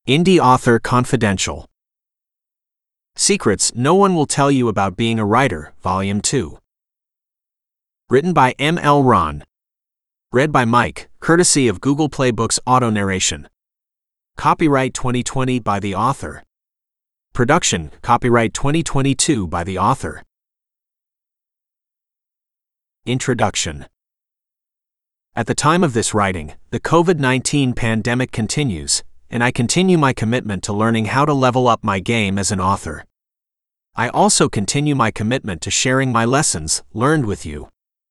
Indie Author Confidential. Secrets No One Will Tell You About Being a Writer, Volume 2. Written by M.L. Ron. Read by Mike, courtesy of Google Play Books Auto Narration. Copyright 2020 by the author. Production, copyright 2022 by the author. Introduction. At the time of this writing, the COVID-19 pandemic continues, and I continue my commitment to learning how to level up my game as an author. I also continue my commitment to sharing my lessons learned with you.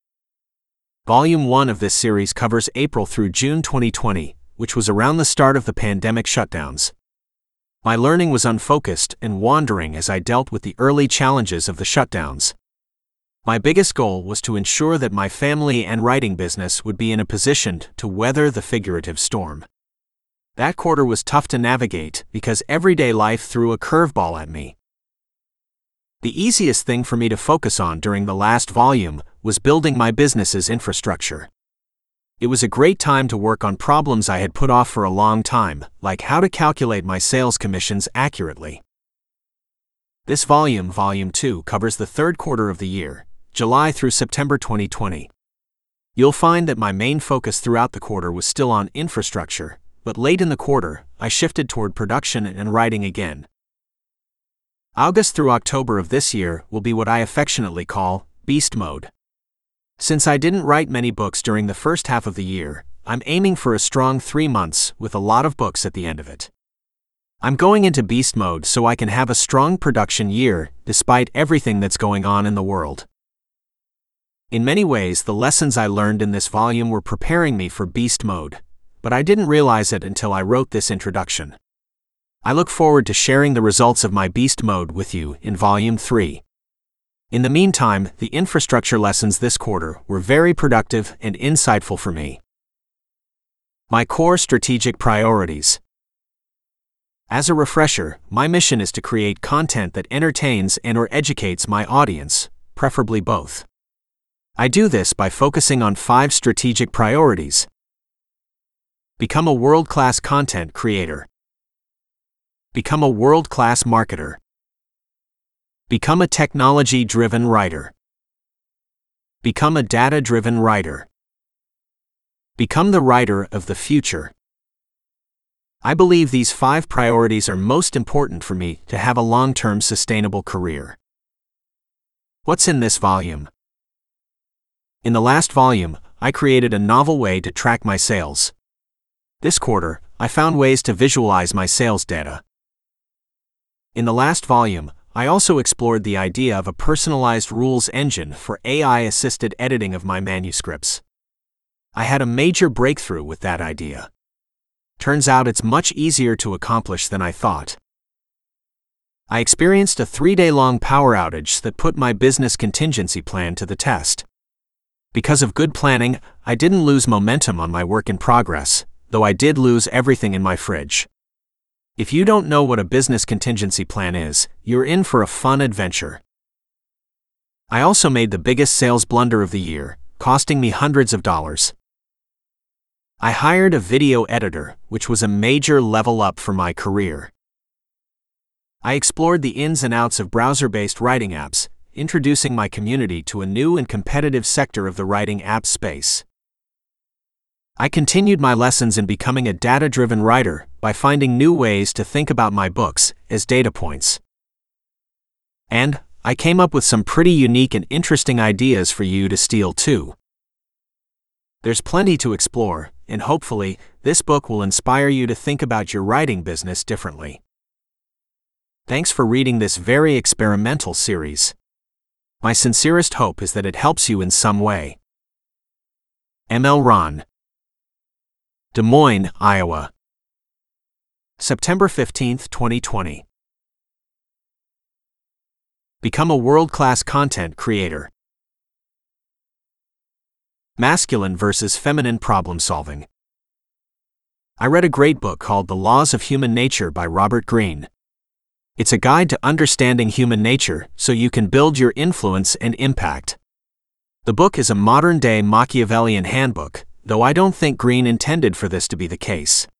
Volume 1 of this series covers April through June 2020, which was around the start of the pandemic shutdowns. My learning was unfocused and wandering as I dealt with the early challenges of the shutdowns. My biggest goal was to ensure that my family and writing business would be in a position to weather the figurative storm. That quarter was tough to navigate because everyday life threw a curveball at me. The easiest thing for me to focus on during the last volume was building my business's infrastructure. It was a great time to work on problems I had put off for a long time, like how to calculate my sales commissions accurately. This volume, Volume 2, covers the third quarter of the year, July through September 2020. You'll find that my main focus throughout the quarter was still on infrastructure, but late in the quarter, I shifted toward production and writing again. August through October of this year will be what I affectionately call beast mode. Since I didn't write many books during the first half of the year, I'm aiming for a strong 3 months with a lot of books at the end of it. I'm going into beast mode so I can have a strong production year despite everything that's going on in the world. In many ways, the lessons I learned in this volume were preparing me for beast mode, but I didn't realize it until I wrote this introduction. I look forward to sharing the results of my beast mode with you in Volume 3. In the meantime, the infrastructure lessons this quarter were very productive and insightful for me. My core strategic priorities. As a refresher, my mission is to create content that entertains and/or educates my audience, preferably both. I do this by focusing on 5 strategic priorities. Become a world-class content creator. Become a world-class marketer. Become a technology-driven writer. Become a data-driven writer. Become the writer of the future. I believe these 5 priorities are most important for me to have a long-term sustainable career. What's in this volume? In the last volume, I created a novel way to track my sales. This quarter, I found ways to visualize my sales data. In the last volume, I also explored the idea of a personalized rules engine for AI-assisted editing of my manuscripts. I had a major breakthrough with that idea. Turns out it's much easier to accomplish than I thought. I experienced a 3-day-long power outage that put my business contingency plan to the test. Because of good planning, I didn't lose momentum on my work in progress, though I did lose everything in my fridge. If you don't know what a business contingency plan is, you're in for a fun adventure. I also made the biggest sales blunder of the year, costing me hundreds of dollars. I hired a video editor, which was a major level up for my career. I explored the ins and outs of browser-based writing apps, introducing my community to a new and competitive sector of the writing app space. I continued my lessons in becoming a data-driven writer by finding new ways to think about my books as data points. And I came up with some pretty unique and interesting ideas for you to steal too. There's plenty to explore, and hopefully, this book will inspire you to think about your writing business differently. Thanks for reading this very experimental series. My sincerest hope is that it helps you in some way. M.L. Ron. Des Moines, Iowa. September 15, 2020. Become a world-class content creator. Masculine versus feminine problem solving. I read a great book called The Laws of Human Nature by Robert Greene. It's a guide to understanding human nature so you can build your influence and impact. The book is a modern-day Machiavellian handbook, though I don't think Greene intended for this to be the case.